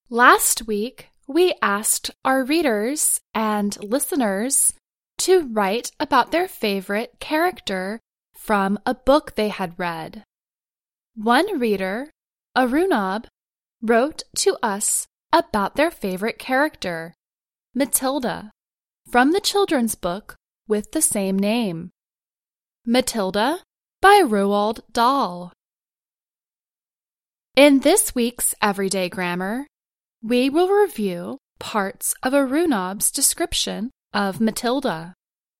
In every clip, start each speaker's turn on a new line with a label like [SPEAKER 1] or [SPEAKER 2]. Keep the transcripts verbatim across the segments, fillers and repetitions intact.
[SPEAKER 1] Last week, we asked our readers and listeners to write about their favorite character from a book they had read. One reader, Arunab, wrote to us about their favorite character, Matilda, from the children's book with the same name, Matilda by Roald Dahl. In this week's Everyday Grammar, we will review parts of Arunab's description of Matilda.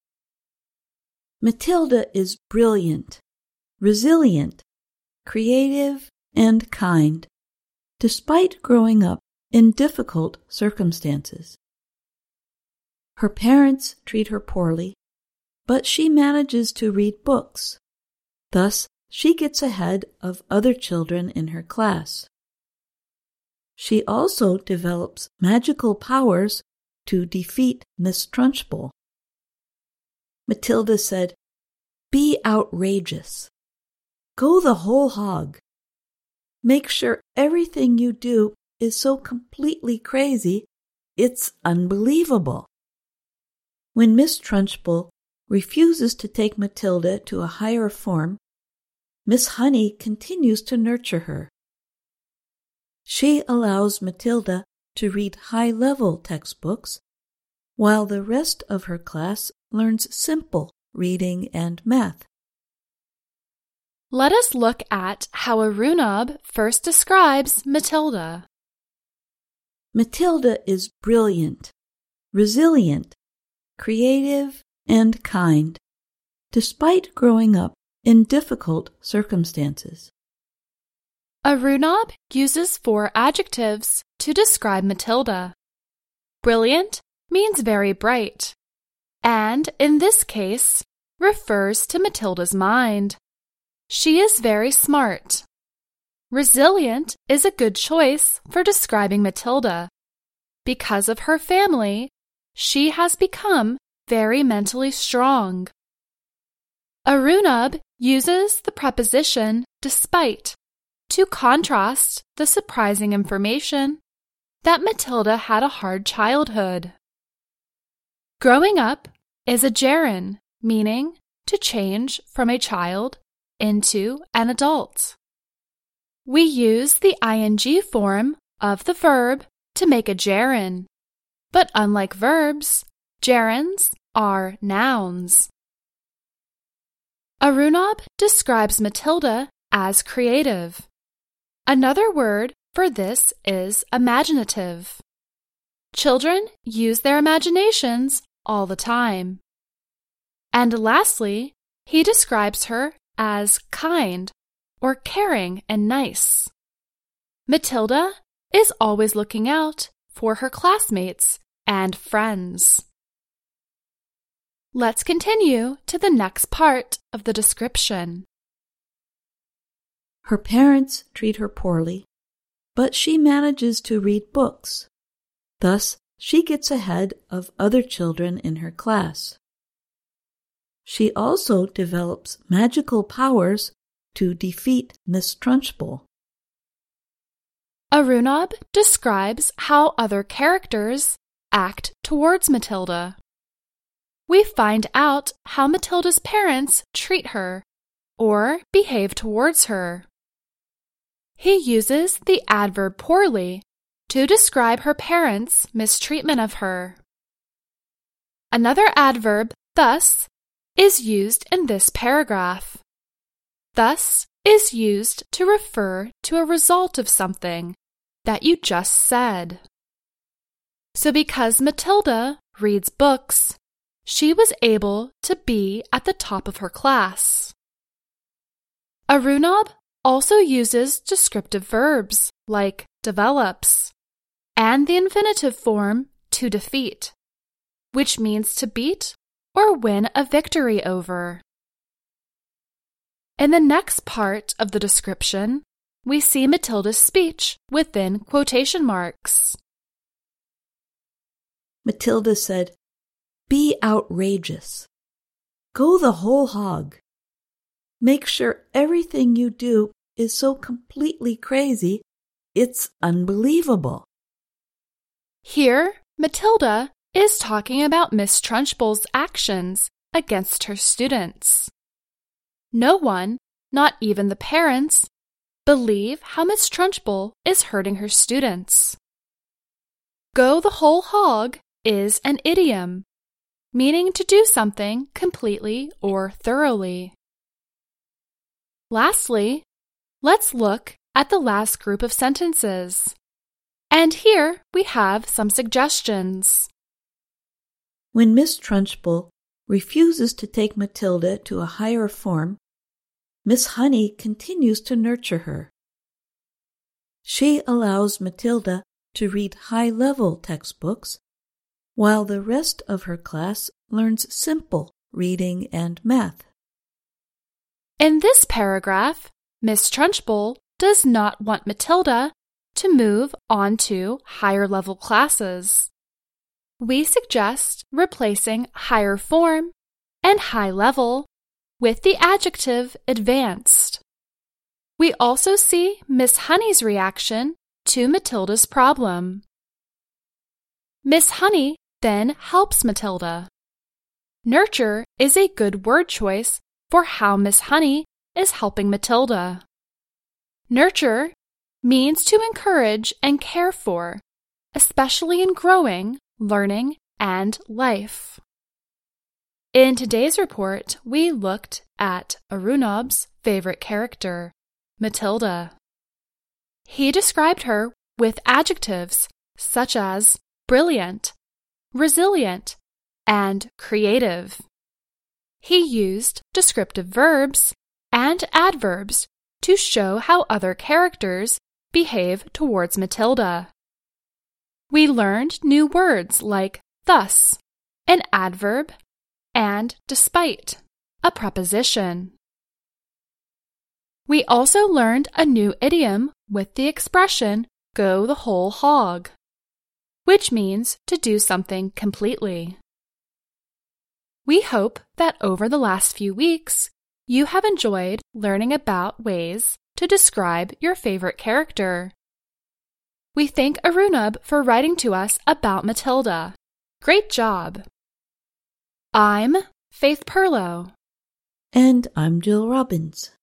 [SPEAKER 2] Matilda is brilliant, resilient, creative, and kind, despite growing up in difficult circumstances. Her parents treat her poorly, but she manages to read books. Thus, she gets ahead of other children in her class. She also develops magical powers to defeat Miss Trunchbull. Matilda said, "Be outrageous. Go the whole hog. Make sure everything you do is so completely crazy, it's unbelievable." When Miss Trunchbull refuses to take Matilda to a higher form, Miss Honey continues to nurture her. She allows Matilda to read high-level textbooks, while the rest of her class learns simple reading and math.
[SPEAKER 1] Let us look at how Arunab first describes Matilda.
[SPEAKER 2] Matilda is brilliant, resilient, creative, and kind, despite growing up in difficult circumstances.
[SPEAKER 1] Arunab uses four adjectives to describe Matilda. Brilliant means very bright, and in this case refers to Matilda's mind. She is very smart. Resilient is a good choice for describing Matilda. Because of her family, she has become very mentally strong. Arunab uses the preposition despite to contrast the surprising information that Matilda had a hard childhood. Growing up is a gerund, meaning to change from a child into an adult. We use the ing form of the verb to make a gerund, but unlike verbs, gerunds are nouns. Arunab describes Matilda as creative. Another word for this is imaginative. Children use their imaginations all the time. And lastly, he describes her as kind or caring and nice. Matilda is always looking out for her classmates and friends. Let's continue to the next part of the description.
[SPEAKER 2] Her parents treat her poorly, but she manages to read books. Thus, she gets ahead of other children in her class. She also develops magical powers to defeat Miss Trunchbull.
[SPEAKER 1] Arunab describes how other characters act towards Matilda. We find out how Matilda's parents treat her or behave towards her. He uses the adverb poorly to describe her parents' mistreatment of her. Another adverb, thus, is used in this paragraph. Thus is used to refer to a result of something that you just said. So because Matilda reads books, she was able to be at the top of her class. Arunab also uses descriptive verbs like develops and the infinitive form to defeat, which means to beat or win a victory over. In the next part of the description, we see Matilda's speech within quotation marks.
[SPEAKER 2] Matilda said, "Be outrageous. Go the whole hog. Make sure everything you do is so completely crazy, it's unbelievable."
[SPEAKER 1] Here, Matilda is talking about Miss Trunchbull's actions against her students. No one, not even the parents, believe how Miss Trunchbull is hurting her students. Go the whole hog is an idiom, meaning to do something completely or thoroughly. Lastly, let's look at the last group of sentences. And here we have some suggestions.
[SPEAKER 2] When Miss Trunchbull refuses to take Matilda to a higher form, Miss Honey continues to nurture her. She allows Matilda to read high-level textbooks, while the rest of her class learns simple reading and math.
[SPEAKER 1] In this paragraph, Miss Trunchbull does not want Matilda to move on to higher-level classes. We suggest replacing higher form and high level with the adjective advanced. We also see Miss Honey's reaction to Matilda's problem. Miss Honey then helps Matilda. Nurture is a good word choice for how Miss Honey is helping Matilda. Nurture means to encourage and care for, especially in growing, learning, and life. In today's report, we looked at Arunabh's favorite character, Matilda. He described her with adjectives such as brilliant, resilient, and creative. He used descriptive verbs and adverbs to show how other characters behave towards Matilda. We learned new words like thus, an adverb, and despite, a preposition. We also learned a new idiom with the expression go the whole hog, which means to do something completely. We hope that over the last few weeks, you have enjoyed learning about ways to describe your favorite character. We thank Arunabh for writing to us about Matilda. Great job! I'm Faith Perlow.
[SPEAKER 2] And I'm Jill Robbins.